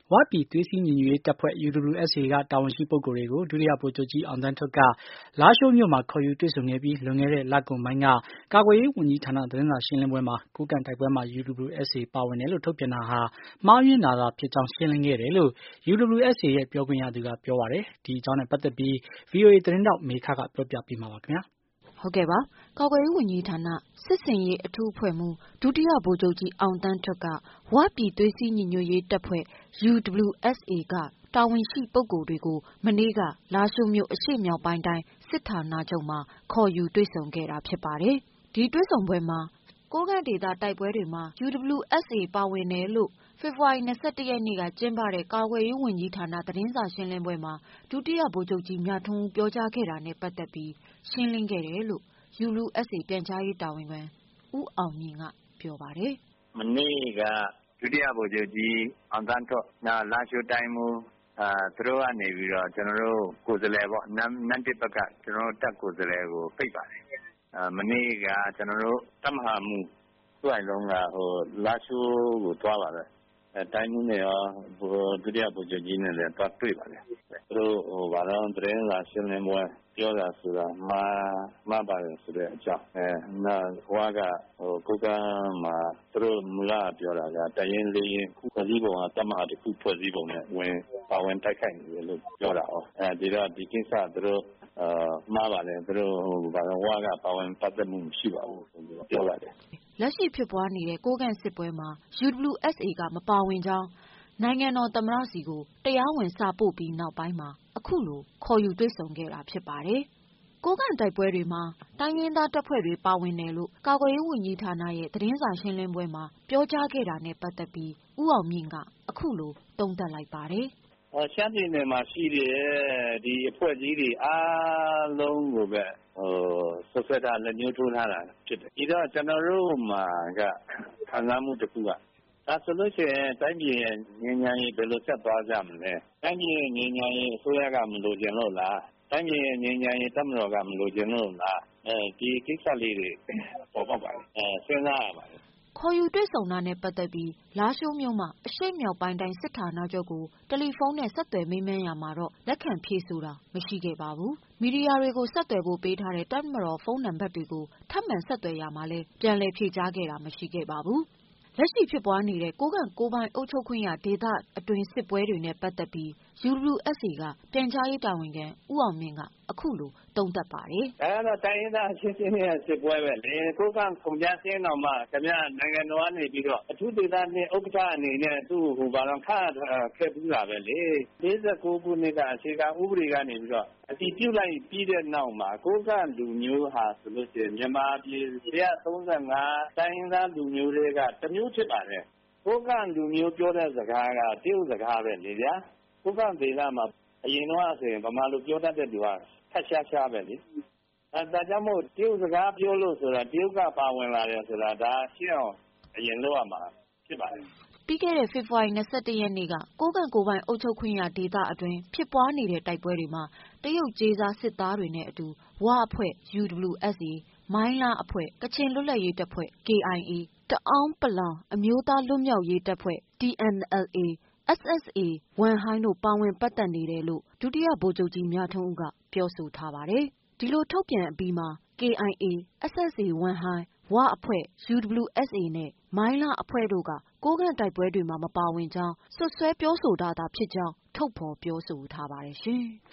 ဝပြည်သွေးစည်းညီညွတ်ရေးတပ်ဖွဲ့ UWSA ကတာဝန်ရှိပုဂ္ဂိုလ်တွေကို ဒုတိယဗိုလ်ချုပ်ကြီးအောင်သန်းထွဋ်က လားရှိုးမြို့မှာခေါ်ယူတွေ့ဆုံခဲ့ပြီး လွန်ခဲ့တဲ့လကုန်ပိုင်းက ကာကွယ်ရေးဝန်ကြီးဌာနသတင်းစာရှင်းလင်းပွဲမှာ ကိုးကန့်တိုက်ပွဲမှာ UWSA ပါဝင်တယ်လို့ထုတ်ပြန်တာဟာ မှားယွင်းတာသာဖြစ်ကြောင်းရှင်းလင်းခဲ့တယ်လို့ UWSA ရဲ့ပြောခွင့်ရသူကပြောပါတယ်။ ဒီအကြောင်းနဲ့ပတ်သက်ပြီး VOA သတင်းထောက်မေခကပြောပြပေးမှာပါ။ဟုတ်ကဲ့ပါ။ ကာကွယ်ရေးဝန်ကြီးဌာန စစ်ဆင်ရေးအထူးအဖွဲ့မှူး ဒုတိယဗိုလ်ချုပ်ကြီးအောင်သန်းထွဋ်က ဝပြည်သွေးစည်းညီညွတ်ရေးတပ်ဖွဲ့ UWSA ကတာဝန်ရှိပုဂ္ဂိုလ်တွေကို မနေ့က လားရှိုးမြို့ အရှေ့မြောက်ပိုင်းတိုင်းစစ်ဌာနချုပ်မှာ ခေါ်ယူတွေ့ဆုံခဲ့တာဖြစ်ပါတယ်။ ဒီတွေ့ဆုံပွဲမှာ ကိုးကန့်ဒေသတိုက်ပွဲတွေမှာ UWSA ပါဝင်တယ်လို့ ဖေဖော်ဝါရီ 21 ရက်နေ့ကကျင်းပတဲ့ ကာကွယ်ရေးဝန်ကြီးဌာနသတင်းစာရှင်းလင်းပွဲမှာ ဒုတိယဗိုလ်ချုပ်ကြီးမြထွန်းဦးပြောကြားခဲ့တာနဲ့ပတ်သက်ပြီး ရှင်းလင်းခဲ့တယ်လို့ UWSA ပြန်ကြားရေးတာဝန်ခံ ဦးအောင်မြင့်ကပြောပါတယ်။ "မနေ့က ဒုတိယဗိုလ်ချုပ်ကြီးအောင်သန်းထွဋ် လားရှိုးတိုင်းမှူး သူတို့ကနေပြီးတော့ ကျနော်တို့ကိုယ်စားလှယ်ပေါ့ နန်းတစ်ဘက်က ကျနော်တို့တပ်ကိုယ်စားလှယ်ကိုဖိတ်ပါတယ်။ မနေ့က ကျနော်တို့တပ်မဟာမှူး ဦးအိုက်လုံးက လားရှိုးကိုသွားပါတယ်။ တိုင်းမှူးနဲ့ရော ဒုတိယဗိုလ်ချုပ်ကြီးနဲ့လည်းသွားတွေ့ပါတယ်။ သူတို့သတင်းစာရှင်းလင်းပွဲပြောတာဆိုတာမှားပါတယ်ဆိုတဲ့အကြောင်း ဝက ကိုးကန့်မှာ သူတို့မူလပြောတာက တပ်ရင်း 4 ရင်းဖွဲ့စည်းပုံက တပ်မဟာ 1 ခုဖွဲ့စည်းပုံနဲ့ပါဝင်တိုက်ခိုက်နေတယ်လို့ပြောတာကို ဒီကိစ္စသူတို့မှားပါတယ် သူတို့ဝက ပါဝင်ပတ်သက်မှုမရှိပါဘူးလို့ပြောပါတယ်။ " လက်ရှိဖြစ်ပွားနေတဲ့ ကိုးကန့်စစ်ပွဲမှာ UWSA ကမပါဝင်ကြောင်း နိုင်ငံတော်သမ္မတဆီကို တရားဝင်စာပို့ပြီးနောက်ပိုင်းမှာ အခုလိုခေါ်ယူတွေ့ဆုံခဲ့တာဖြစ်ပါတယ်။ ကိုးကန့်တိုက်ပွဲတွေမှာ တိုင်းရင်းသားတပ်ဖွဲ့တွေပါဝင်တယ်လို့ ကာကွယ်ရေးဝန်ကြီးဌာနရဲ့သတင်းစာရှင်းလင်းပွဲမှာ ပြောကြားခဲ့တာနဲ့ပတ်သက်ပြီး ဦးအောင်မြင့်က အခုလိုသုံးသပ်လိုက်ပါတယ်။ "ရှမ်းပြည်နယ်မှာရှိတဲ့အဖွဲ့အစည်းတွေအားလုံးကိုပဲ စွပ်စွဲထားလက်ညှိးထိုးထားတာဖြစ်တယ်။ ဒီတော့ကျနော်တို့မှာက ခံစားမှုတခုက ဒါဆိုလို့ရှိရင် တိုင်းပြည်ရဲ့ငြိမ်းချမ်းရေးဘယ်လိုဆက်သွားကြမလဲ။ တိုင်းပြည်ရဲ့ငြိမ်းချမ်းရေးအစိုးရကမလိုချင်လို့လား တိုင်းပြည်ရဲ့ငြိမ်းချမ်းရေးတပ်မတော်ကမလိုချင်လို့လား ဒီကိစ္စလေးတွေပေါ်ပေါက်ပါတယ် စဉ်းစားရပါတယ်။ " ခေါ်ယူတွေ့ဆုံတာနဲ့ပတ်သက်ပြီး လားရှိုးမြို့မ အရှေ့မြောက်ပိုင်းတိုင်းစစ်ဌာနချုပ်ကို တယ်လီဖုန်းနဲ့ ဆက်သွယ်မေးမြန်းရာမှာတော့ လက်ခံဖြေဆိုတာမရှိခဲ့ပါဘူး။ မီဒီယာတွေကိုဆက်သွယ်ဖို့ပေးထားတဲ့ တပ်မတော်ဖုန်းနံပါတ်တွေကို ထပ်မံဆက်သွယ်ရာမှာလည်း ပြန်လည်ဖြေကြားခဲ့တာမရှိခဲ့ပါဘူး။ လက်ရှိဖြစ်ပွားနေတဲ့ ကိုးကန့်ကိုယ်ပိုင်အုပ်ချုပ်ခွင့်ရဒေသအတွင်းစစ်ပွဲတွေနဲ့ပတ်သက်ပြီး UWSA ကပြန်ကြားရေးတာဝန်ခံ ဦးအောင်မြင့်က အခုလိုသုံးသပ်ပါတယ်။ "ဒါကတော့တိုင်းရင်းသားအချင်းချင်းရဲ့စစ်ပွဲပဲလေ ကိုးကန့်ကုန်ကျစရိတ်တောင်မှ နိုင်ငံတော်ကနေပြီးတော့ အထူးဒေသ 2 ဥက္ကဋ္ဌအနေနဲ့ သူ့ကိုခန့်ခဲ့ဖူးတာပဲလေ။ 49 ခုနှစ်က အခြေခံဥပဒေကနေပြီးတော့ အတည်ပြုလိုက်ပြီးတဲ့နောက်မှာ ကိုးကန့်လူမျိုးဟာဆိုရင် မြန်မာပြည် 135 တိုင်းရင်းသားလူမျိုးထဲက တမျိုးဖြစ်ပါတယ်။ ကိုးကန့်လူမျိုးပြောတဲ့စကားက တရုတ်စကားပဲလေဗျာ ကိုးကန့်ဒေသမှာ အရင်တုန်းကဆိုရင် ဗမာလိုပြောတတ်တဲ့လူက ခပ်ရှားရှားပဲလေ။ ဒါကြောင့်မို့ တရုတ်စကားပြောလို့ဆိုတာ တရုတ်ကပါဝင်လာတယ်ဆိုတာ ဒါရှင်းအောင်အရင်လုပ်ရမှာဖြစ်ပါတယ်။ " ပြီးခဲ့တဲ့ ဖေဖော်ဝါရီ 21 ရက်နေ့က ကိုးကန့်ကိုယ်ပိုင်အုပ်ချုပ်ခွင့်ရဒေသအတွင်းဖြစ်ပွားနေတဲ့တိုက်ပွဲတွေမှာ တရုတ်ကြေးစားစစ်သားတွေနဲ့အတူ ဝအဖွဲ့ UWSA ၊ မိုင်းလားအဖွဲ့ ကချင်လွတ်လပ်ရေးတပ်ဖွဲ့ KIA ၊ တအာင်း အမျိုးသားလွတ်မြောက်ရေးတပ်ဖွဲ့ TNLA ၊ SSA ဝမ်ဟိုင်းတို့ပါဝင်ပတ်သက်နေတယ်လို့ ဒုတိယဗိုလ်ချုပ်ကြီးမြထွန်းဦးကပြောဆိုထားပါတယ်။ ဒီလိုထုတ်ပြန်အပြီးမှာ KIA ၊ SSA ဝမ်ဟိုင်း၊ ဝအဖွဲ့ UWSA နဲ့ မိုင်းလားအဖွဲ့တို့က ကိုးကန့်တိုက်ပွဲတွေမှာမပါဝင်ကြောင်း စွပ်စွဲပြောဆိုတာသာဖြစ်ကြောင်း ထုတ်ဖော်ပြောဆိုထားပါတယ်ရှင်။